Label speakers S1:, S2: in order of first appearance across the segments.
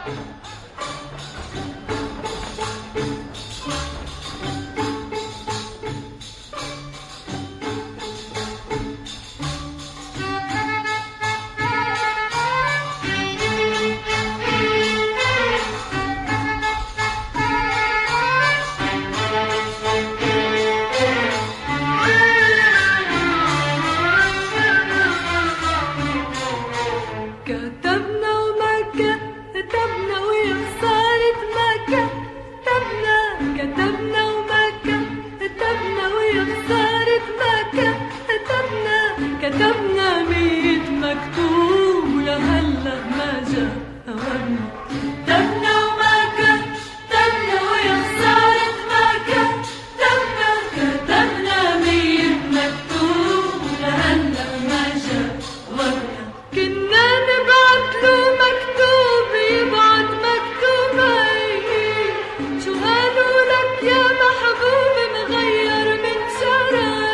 S1: كتبنا 100 مكتوب ولهلا ما جا هوانا. كتبنا وما كتبنا ويا خسارة ما كتبنا. كتبنا 100 مكتوب ولهلا ما جا هوانا. كنا نبعت له مكتوب يبعت مكتوبين. شو قالوا لك يا محبوب مغير من شرايين.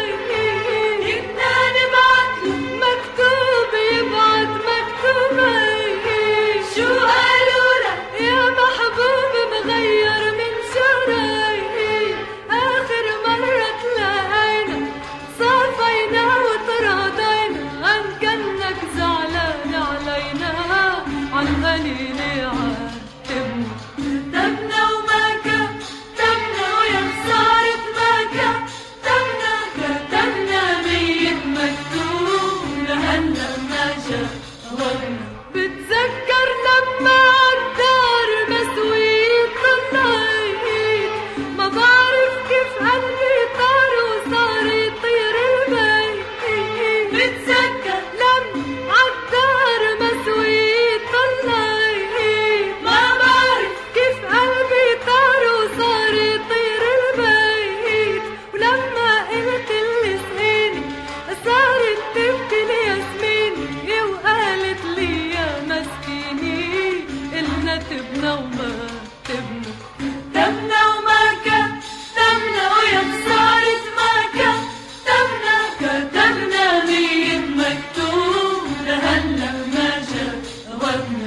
S1: شو قالوا لك يا محبوب مغير من شرايين. آخر مرة تلاقينا صافينا وتراضينا عن كنك زعلان علينا عالقليل عاتبنا. كتبنا وما كتبنا ويا خسارة ما كتبنا. كتبنا 100 مكتوب لهلا ما جا هوانا. بتذكر لما عالدار مسويت طلعت ما بعرف كيف قلبي طار وصار يطير البيت. بتذكر لما عالدار مسويت طلعت ما بعرف كيف قلبي طار وصار يطير البيت. ولما قلت لي اسقيني صارت تبكي لي ياسميني وقالت لي إلنا تبنا وما تبنا. تبنا وما كتبنا ويا خسارة ما كتبنا. كتبنا 100 مكتوب لهلا ما جا هوانا.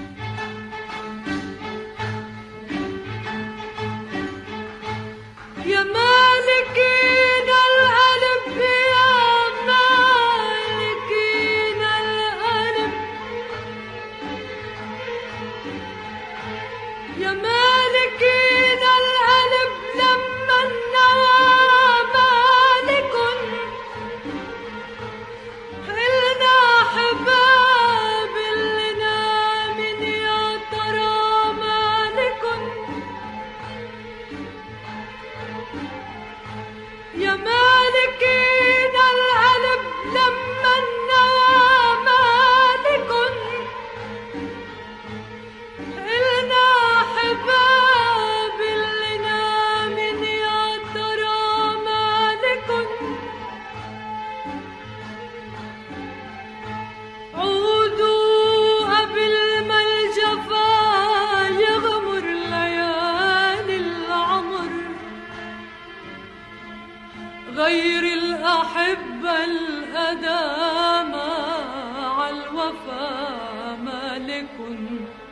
S1: يا مالكين القلب يا مالكين القلب. يا مالكين القلب لما النوى مالكن. إلنا حباب إلنا من يا ترى مالكن. يا مالكين القلب لما النوى مالكن. إلنا حباب إلنا من يا ترى مالكن. عودوا قبل ما الجفا يغمر ليالي العمر. غير الأحبة الأدامى عالوفا مالكن.